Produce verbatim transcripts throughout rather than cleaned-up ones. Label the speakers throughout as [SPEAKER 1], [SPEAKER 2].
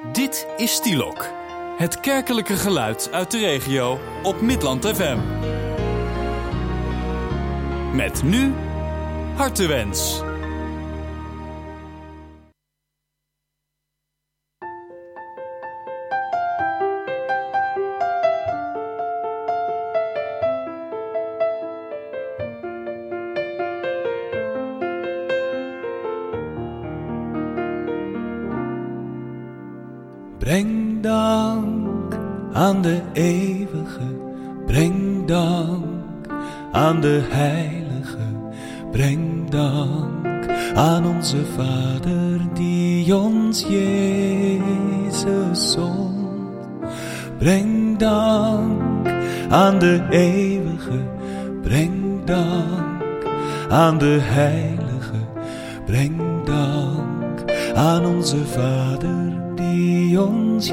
[SPEAKER 1] Dit is Stielok, het kerkelijke geluid uit de regio op Midland F M. Met nu Hartewens.
[SPEAKER 2] Breng dank aan de eeuwige, breng dank aan de heilige, breng dank aan onze Vader die ons Jezus zond. Breng dank aan de eeuwige, breng dank aan de heilige, breng dank aan onze Vader die ons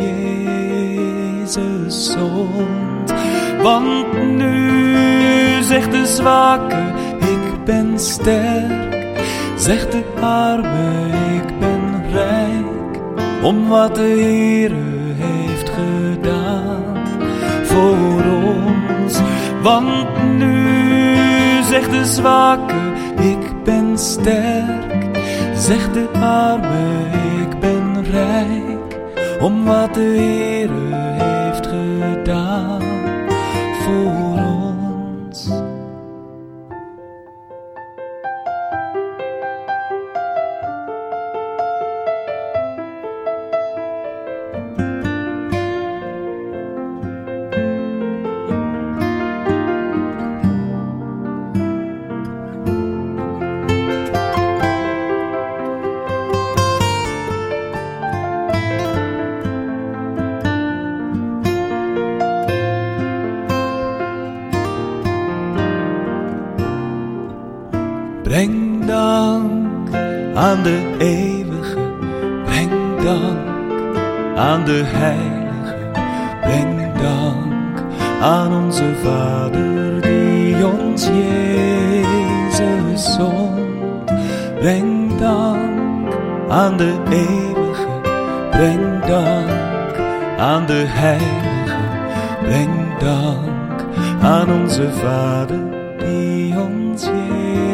[SPEAKER 2] Jezus zond. Want nu zegt de zwakke, ik ben sterk. Zegt de arme, ik ben rijk. Om wat de Heere heeft gedaan voor ons. Want nu zegt de zwakke, ik ben sterk. Zegt de arme, ik ben rijk. Om wat de Heere heeft gedaan voor ons. Breng dank aan de eeuwige, breng dank aan de heilige, breng dank aan onze Vader die ons Jezus zond. Breng dank aan de eeuwige, breng dank aan de heilige, breng dank aan onze Vader die ons Jezus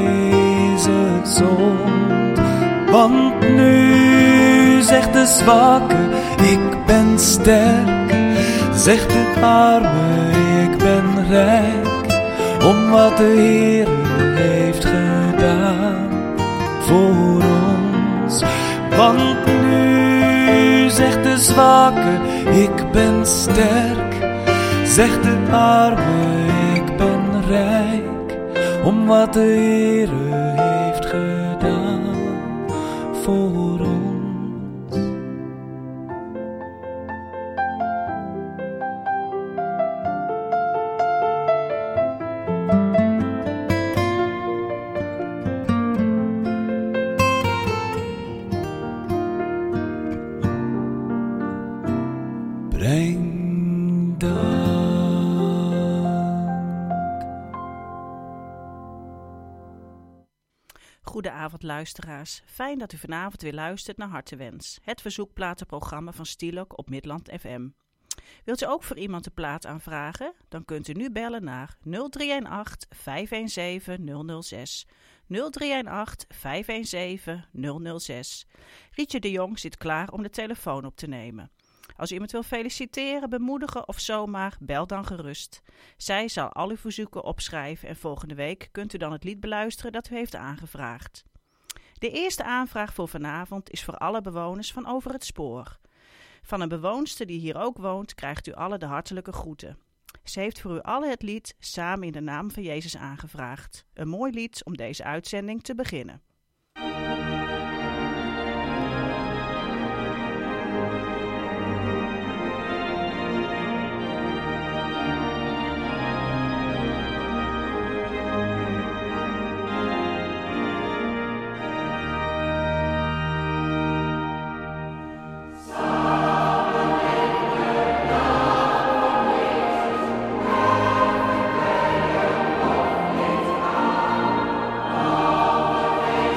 [SPEAKER 2] zond. Want nu zegt de zwakke, ik ben sterk. Zegt de arme, ik ben rijk. Om wat de Heere heeft gedaan voor ons. Want nu zegt de zwakke, ik ben sterk. Zegt de arme, ik ben rijk. Om wat de Heere heeft gedaan voor ons. Breng dank.
[SPEAKER 3] Goedenavond luisteraars, fijn dat u vanavond weer luistert naar Hartewens, het verzoekplatenprogramma van Stielok op Midland F M. Wilt u ook voor iemand een plaat aanvragen? Dan kunt u nu bellen naar nul drie een acht, vijf een zeven, nul nul zes. nul drie een acht, vijf een zeven, nul nul zes. Rietje de Jong zit klaar om de telefoon op te nemen. Als u iemand wil feliciteren, bemoedigen of zomaar, bel dan gerust. Zij zal al uw verzoeken opschrijven en volgende week kunt u dan het lied beluisteren dat u heeft aangevraagd. De eerste aanvraag voor vanavond is voor alle bewoners van Over het Spoor. Van een bewoonster die hier ook woont, krijgt u alle de hartelijke groeten. Ze heeft voor u allen het lied Samen in de naam van Jezus aangevraagd. Een mooi lied om deze uitzending te beginnen.
[SPEAKER 4] Amen.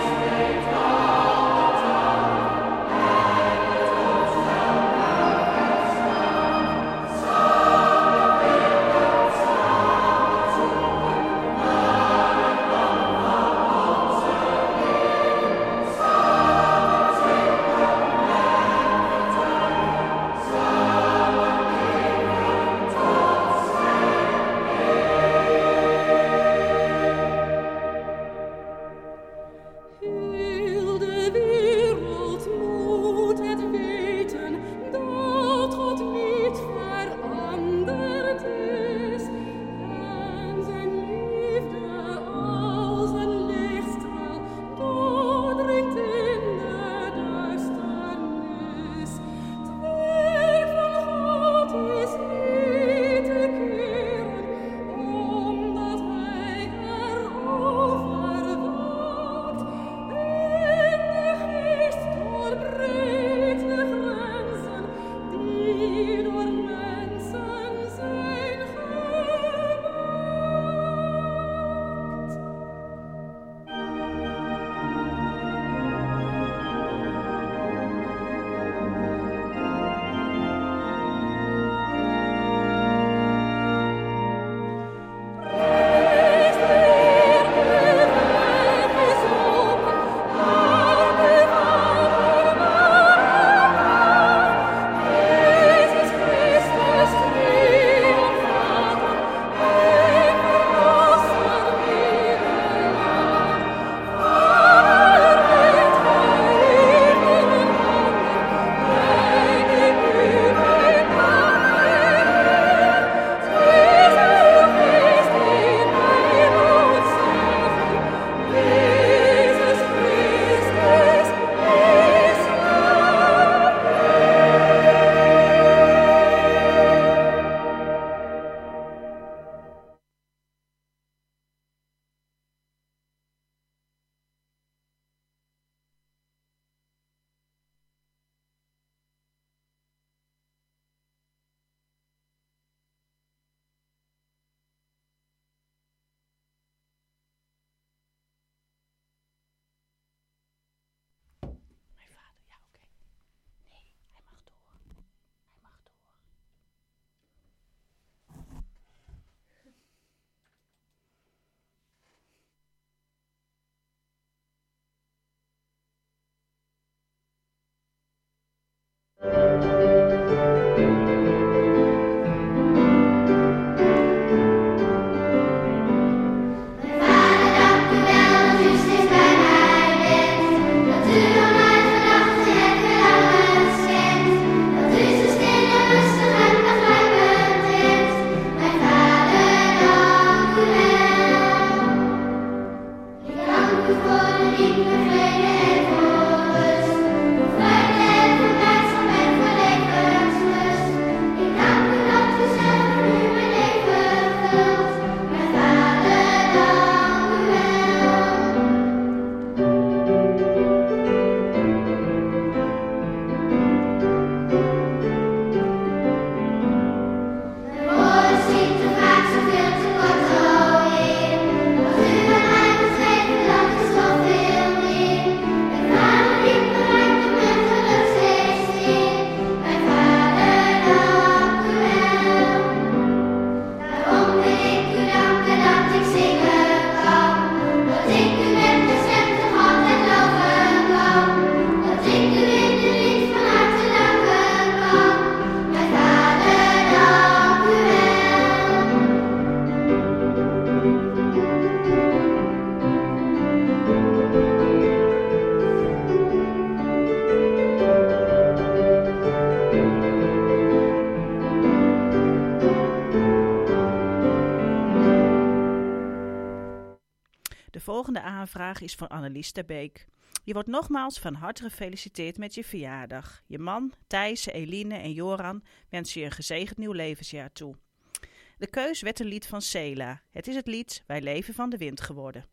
[SPEAKER 3] volgende aanvraag is van Annelies ter Beek. Je wordt nogmaals van harte gefeliciteerd met je verjaardag. Je man, Thijs, Eline en Joran wensen je een gezegend nieuw levensjaar toe. De keus werd een lied van Sela. Het is het lied Wij leven van de wind geworden.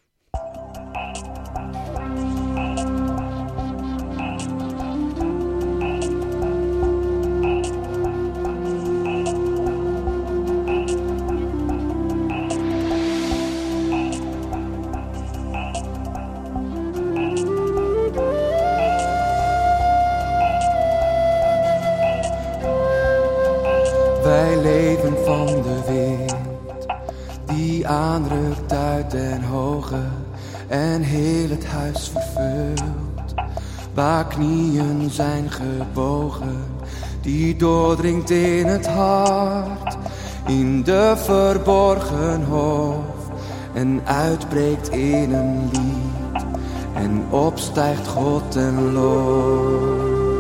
[SPEAKER 2] Wij leven van de wind die aanrukt uit den hoge en heel het huis vervult. Waar knieën zijn gebogen, die doordringt in het hart, in de verborgen hof en uitbreekt in een lied en opstijgt God ten lof.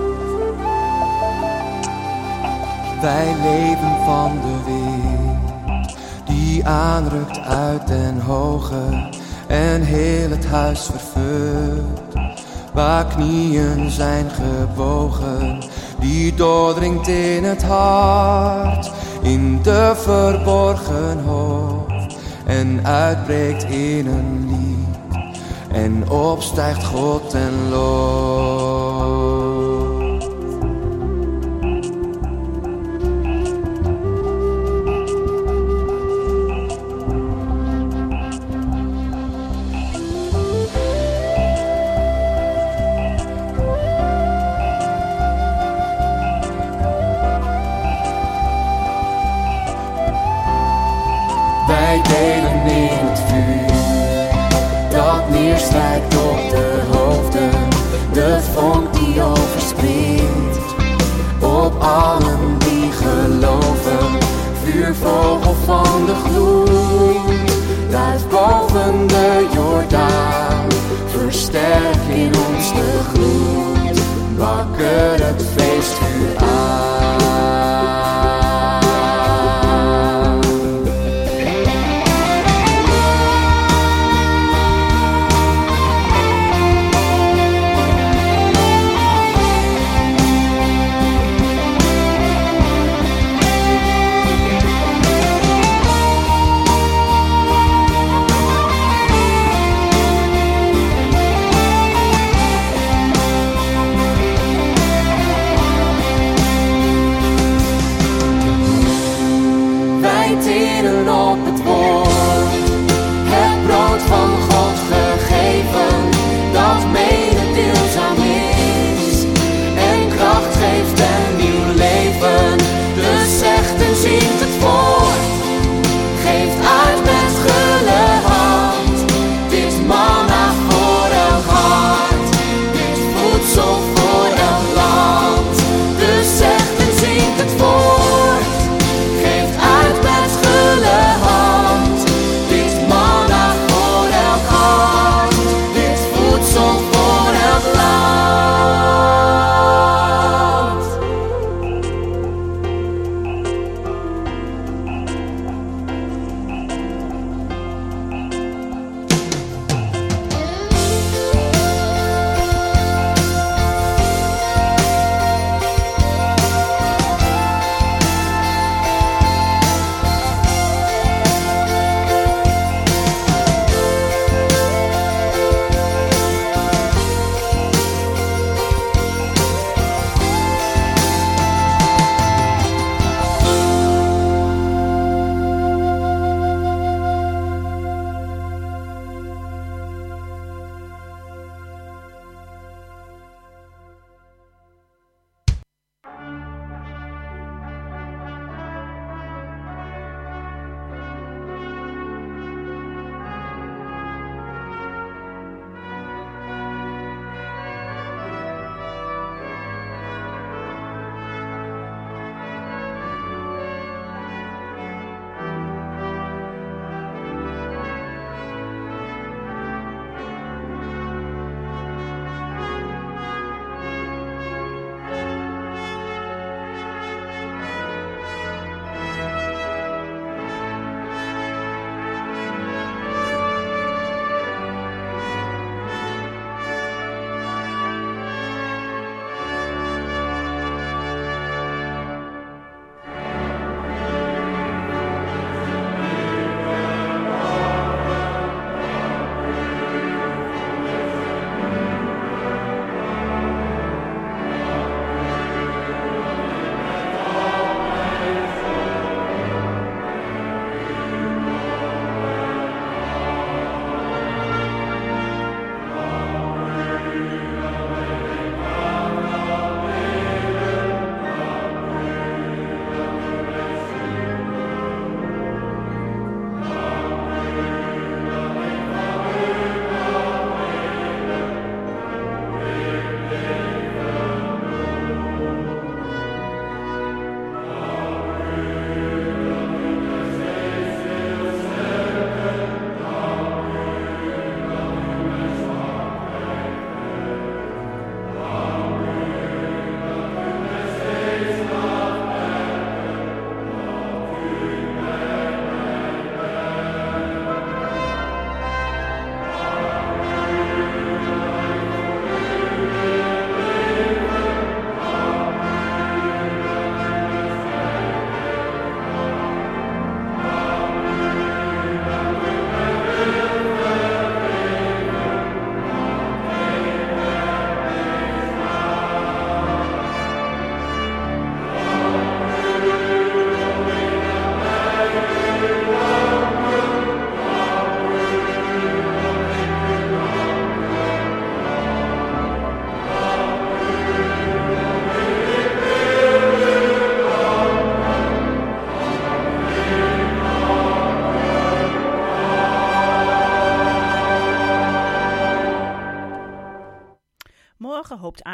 [SPEAKER 2] Wij leven van de wind die aanrukt uit den hoge en heel het huis vervult. Waar knieën zijn gebogen, die doordringt in het hart, in de verborgen hof en uitbreekt in een lied en opstijgt God ten lof. Wij delen in het vuur dat neerstrijkt op de hoofden, de vonk die overspringt op allen die geloven. Vuurvogel van de gloed, duikt boven de Jordaan, versterk in ons de gloed, wakker het feestvuur aan.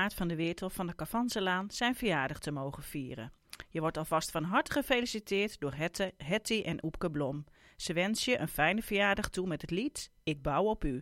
[SPEAKER 3] Bernard van de Weertel van de Cavanselaan zijn verjaardag te mogen vieren. Je wordt alvast van harte gefeliciteerd door Hette, Hetty en Oepke Blom. Ze wens je een fijne verjaardag toe met het lied Ik bouw op u.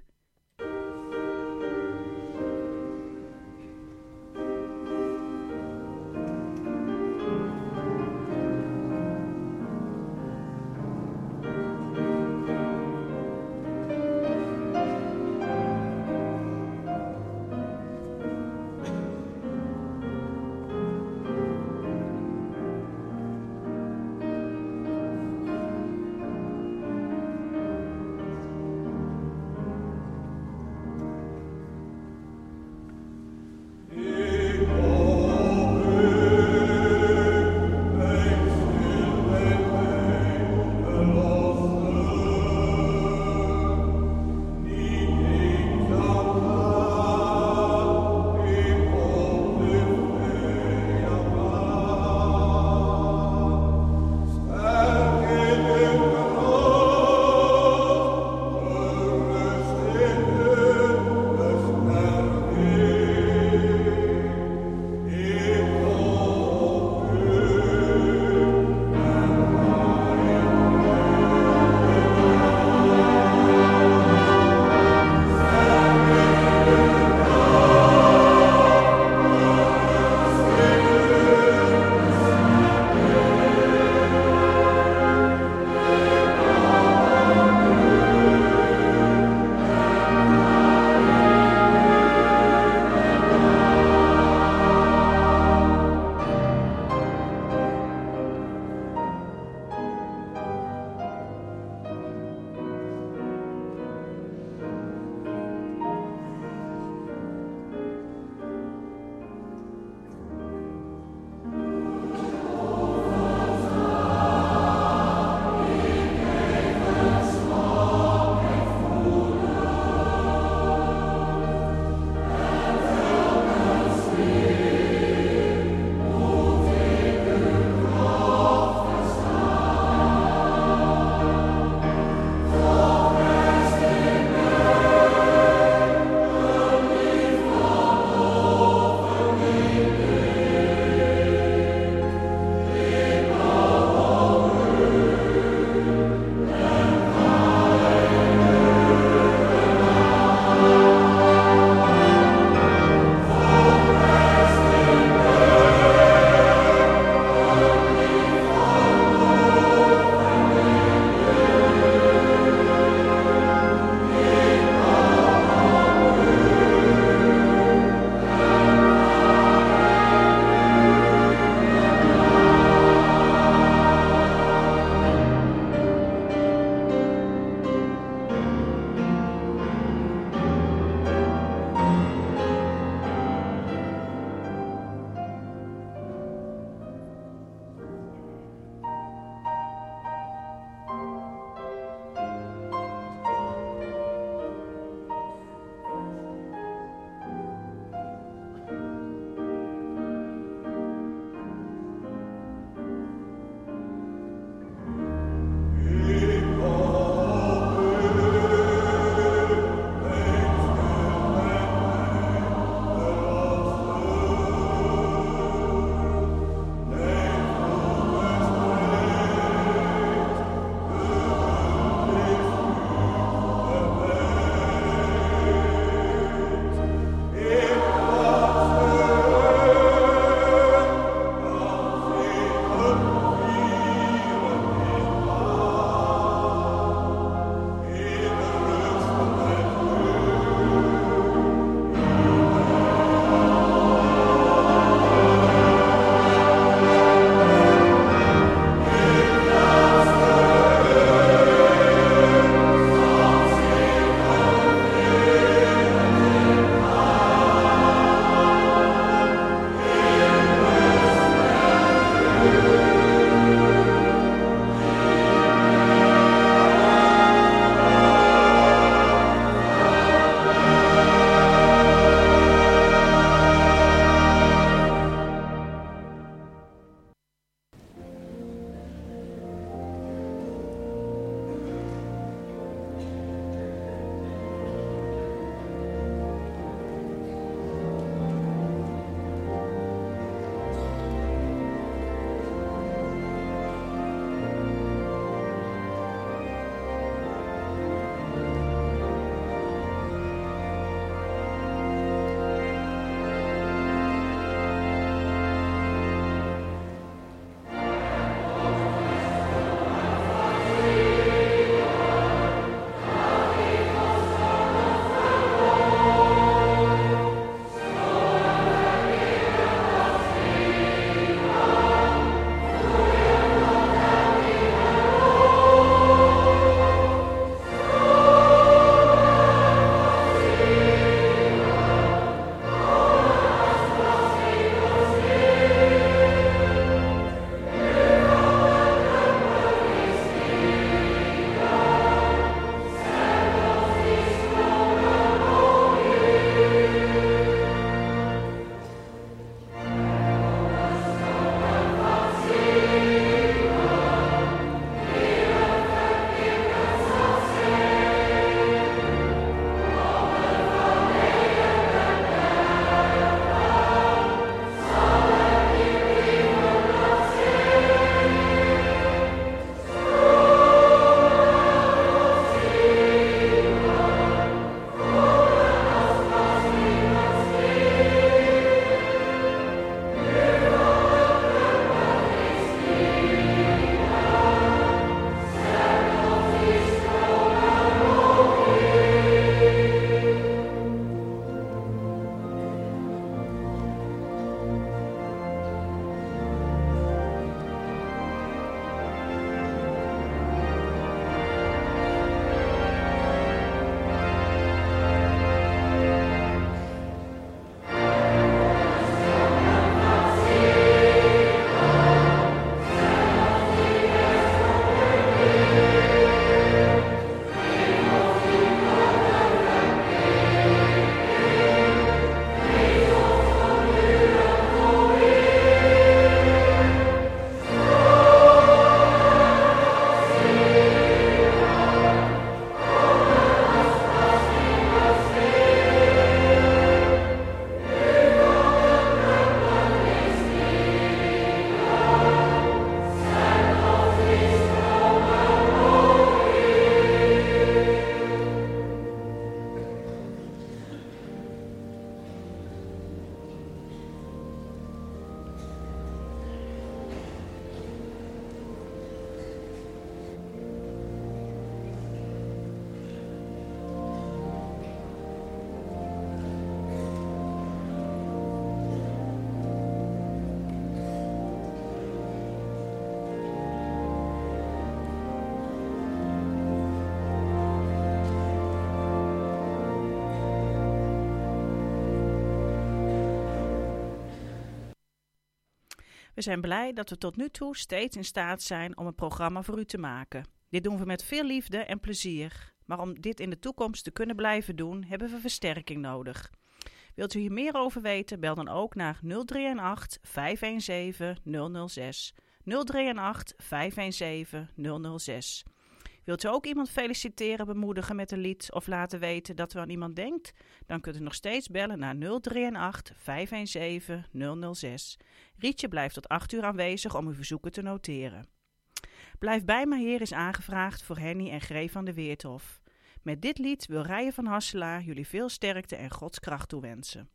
[SPEAKER 3] We zijn blij dat we tot nu toe steeds in staat zijn om een programma voor u te maken. Dit doen we met veel liefde en plezier. Maar om dit in de toekomst te kunnen blijven doen, hebben we versterking nodig. Wilt u hier meer over weten, bel dan ook naar nul drie acht, vijf een zeven, nul nul zes. nul drie acht, vijf een zeven, nul nul zes. Wilt u ook iemand feliciteren, bemoedigen met een lied of laten weten dat u aan iemand denkt? Dan kunt u nog steeds bellen naar nul drie acht, vijf een zeven, nul nul zes. Rietje blijft tot acht uur aanwezig om uw verzoeken te noteren. Blijf bij me Heer is aangevraagd voor Henny en Gree van de Weerthof. Met dit lied wil Rijen van Hasselaar jullie veel sterkte en Gods kracht toewensen.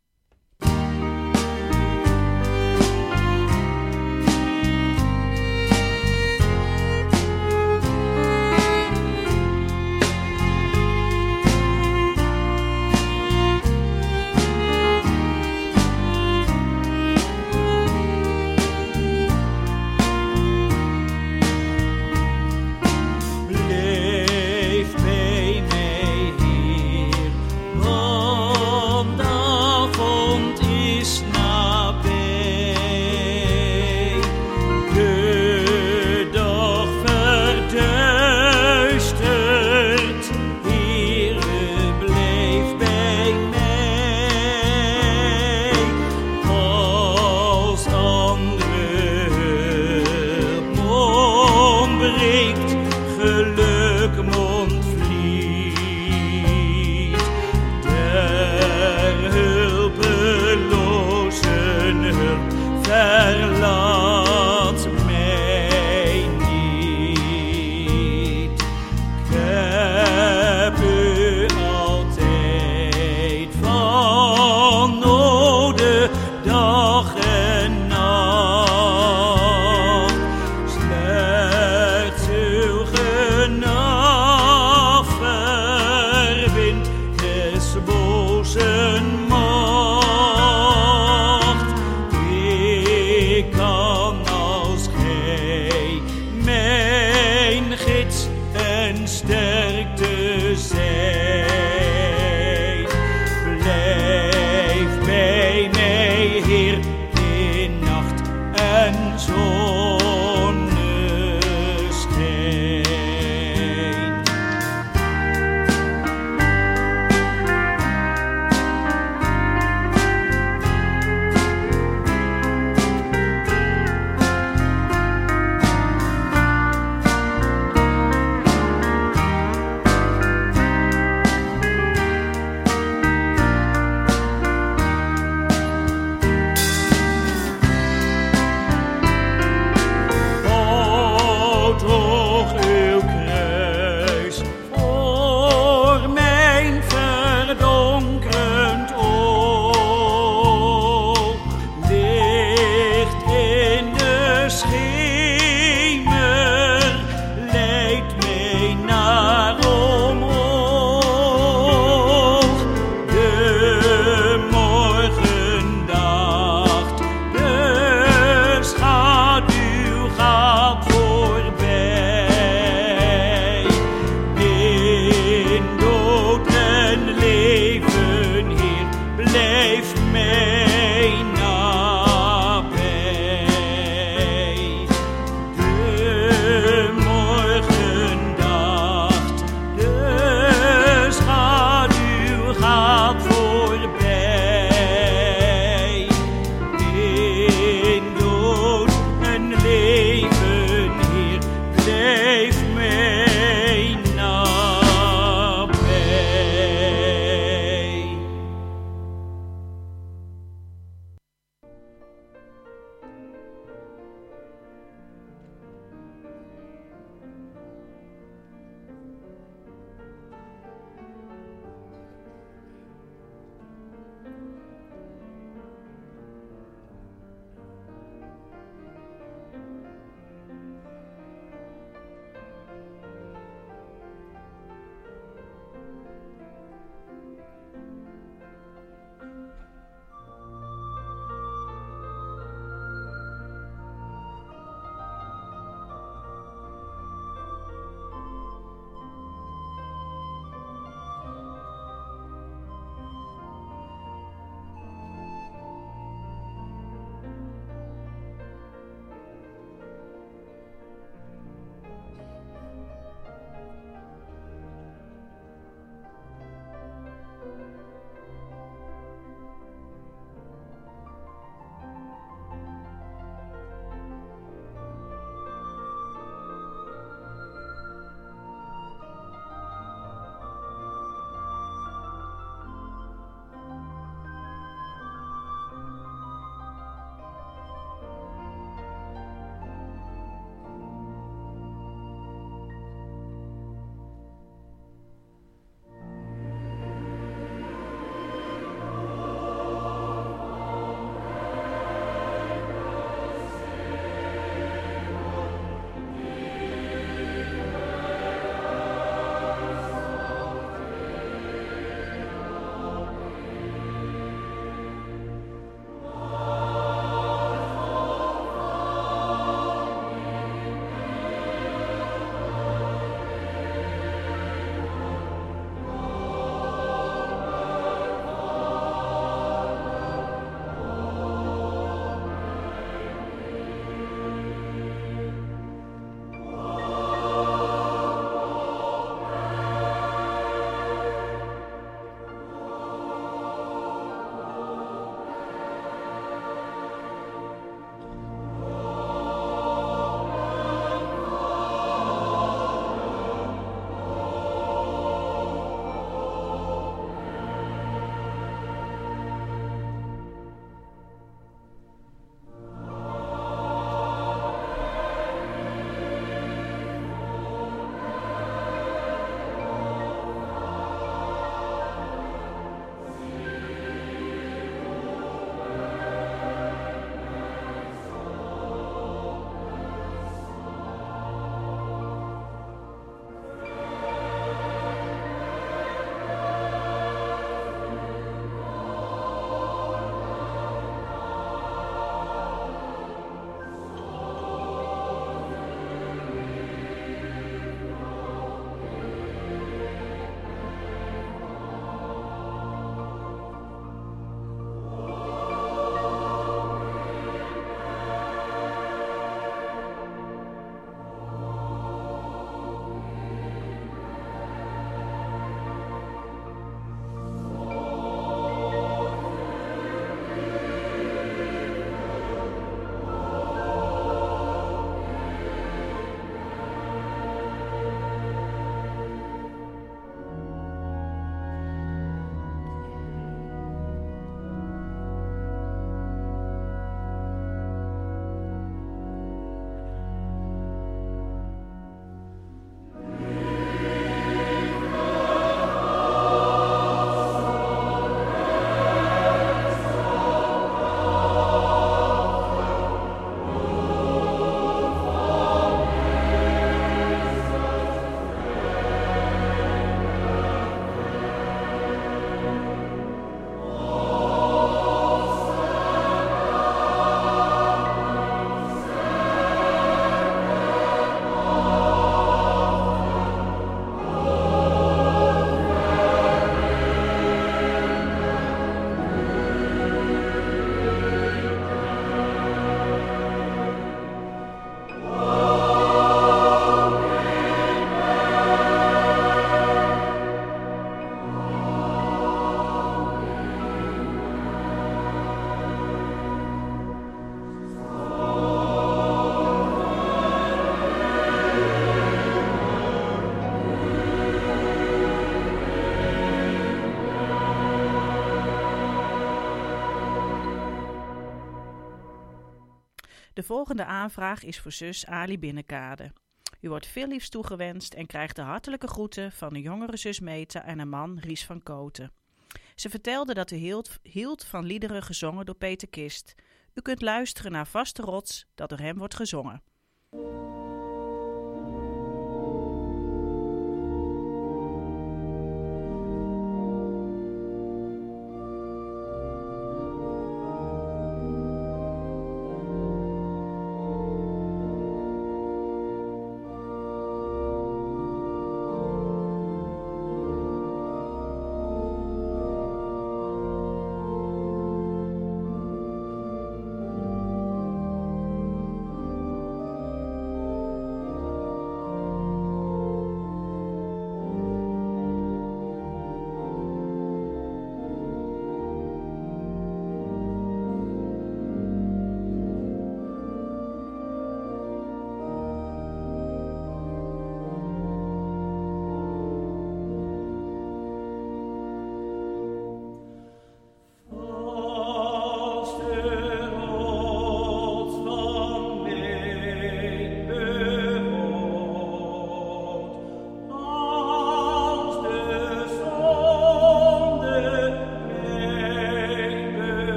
[SPEAKER 3] De volgende aanvraag is voor zus Ali Binnekade. U wordt veel liefs toegewenst en krijgt de hartelijke groeten van de jongere zus Meta en haar man Ries van Koten. Ze vertelde dat u hield, hield van liederen gezongen door Peter Kist. U kunt luisteren naar Vaste Rots dat door hem wordt gezongen.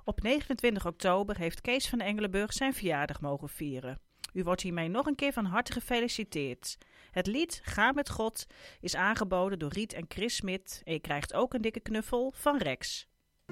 [SPEAKER 3] Op negenentwintig oktober heeft Kees van Engelenburg zijn verjaardag mogen vieren. U wordt hiermee nog een keer van harte gefeliciteerd. Het lied Ga met God is aangeboden door Riet en Chris Smit en je krijgt ook een dikke knuffel van Rex.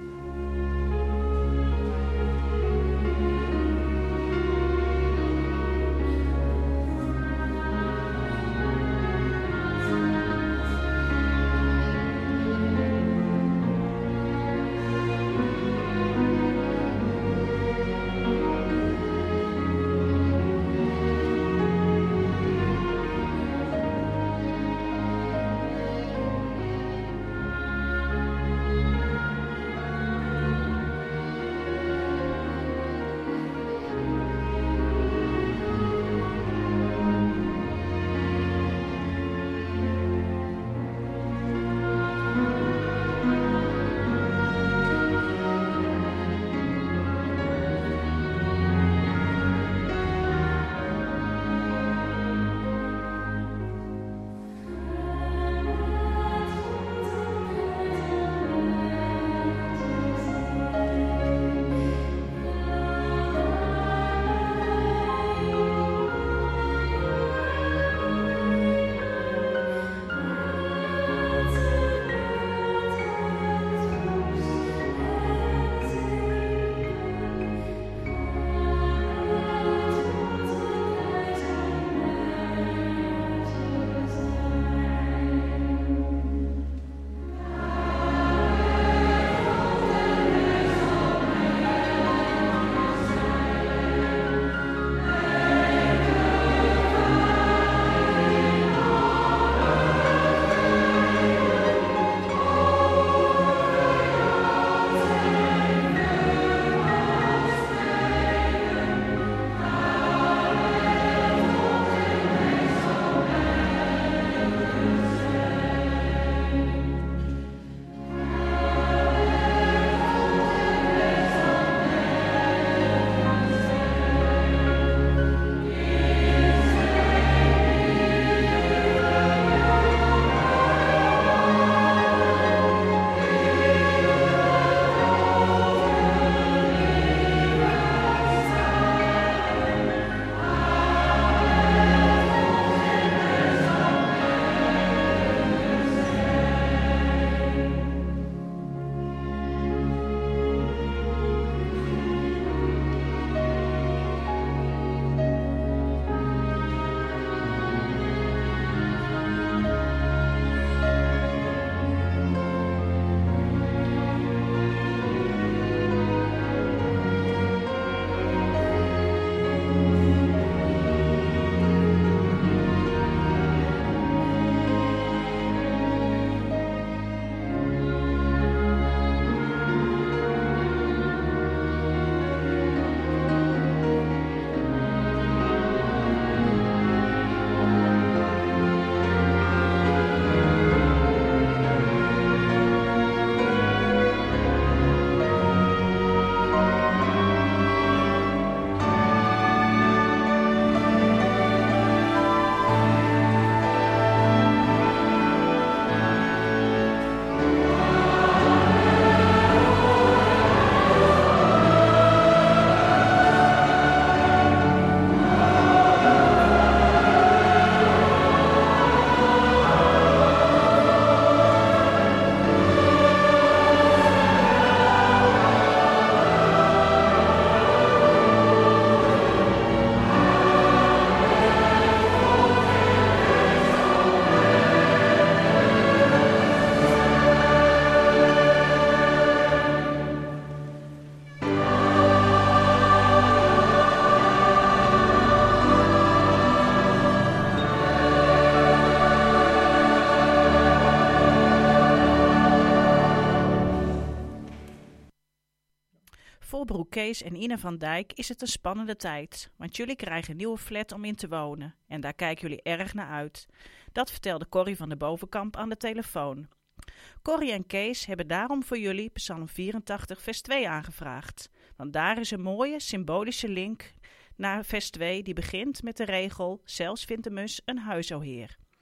[SPEAKER 3] Voor broer Kees en Ine van Dijk is het een spannende tijd, want jullie krijgen een nieuwe flat om in te wonen en daar kijken jullie erg naar uit. Dat vertelde Corrie van de Bovenkamp aan de telefoon. Corrie en Kees hebben daarom voor jullie Psalm vierentachtig vers twee aangevraagd, want daar is een mooie symbolische link naar vers twee die begint met de regel, zelfs vindt de mus een huis, o Heer.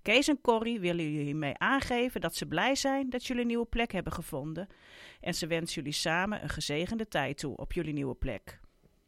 [SPEAKER 3] Kees en Corrie willen jullie hiermee aangeven dat ze blij zijn dat jullie een nieuwe plek hebben gevonden. En ze wensen jullie samen een gezegende tijd toe op jullie nieuwe plek.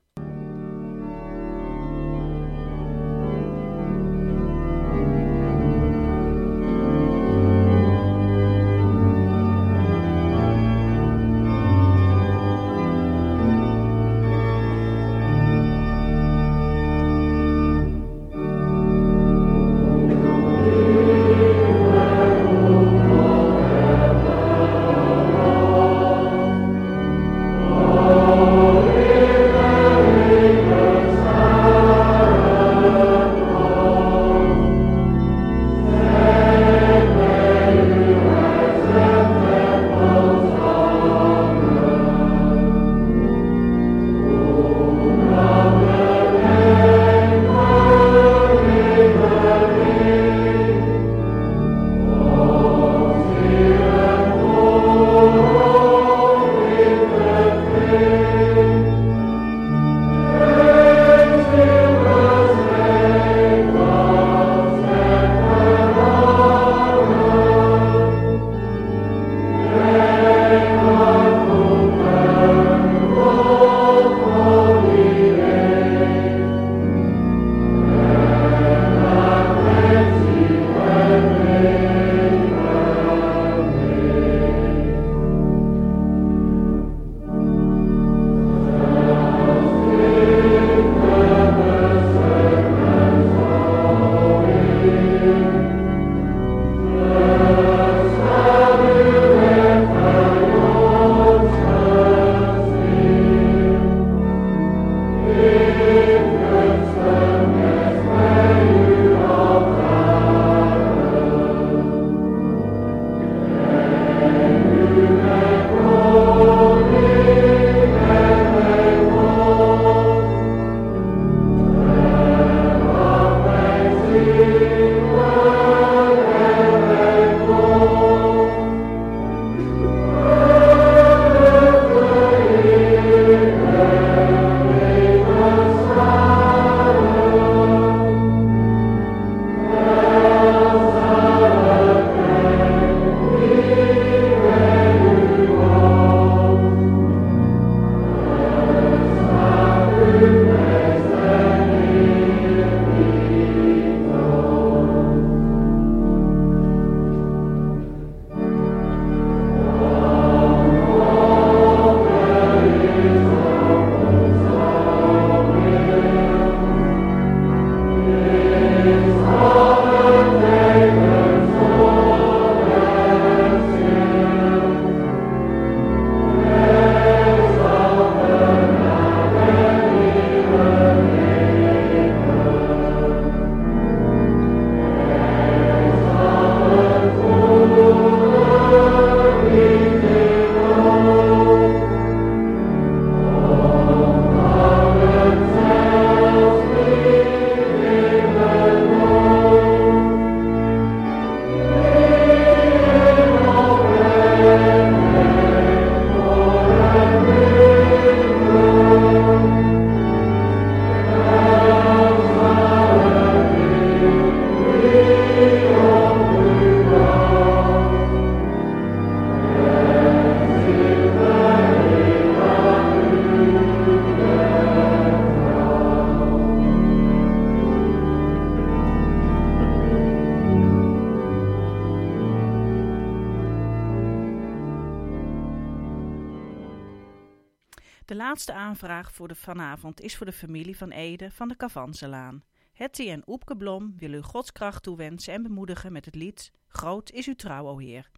[SPEAKER 3] De laatste aanvraag voor de vanavond is voor de familie van Ede van de Cavanselaan. Hetty en Oepke Blom willen u Gods kracht toewensen en bemoedigen met het lied Groot is uw trouw, o Heer.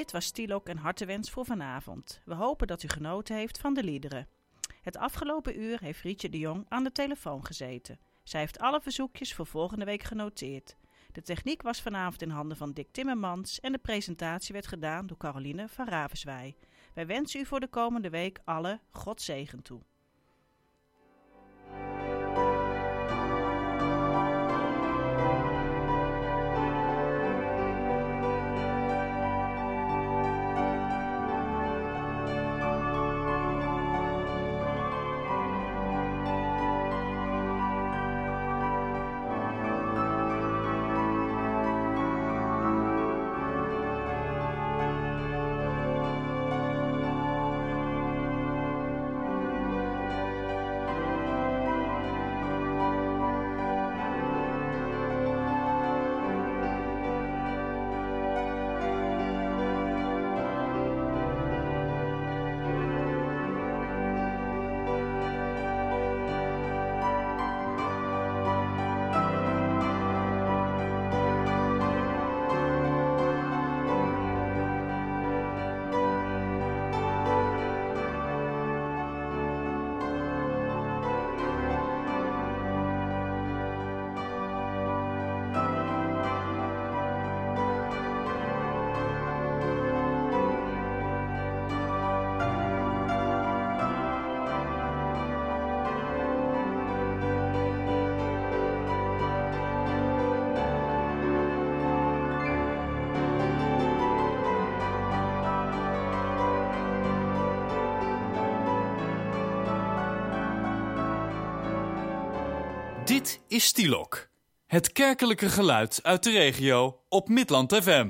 [SPEAKER 3] Dit was Stielok en Hartewens voor vanavond. We hopen dat u genoten heeft van de liederen. Het afgelopen uur heeft Rietje de Jong aan de telefoon gezeten. Zij heeft alle verzoekjes voor volgende week genoteerd. De techniek was vanavond in handen van Dick Timmermans en de presentatie werd gedaan door Caroline van Ravenswij. Wij wensen u voor de komende week alle God zegen toe.
[SPEAKER 1] Dit is Stielok, het kerkelijke geluid uit de regio op Midland F M.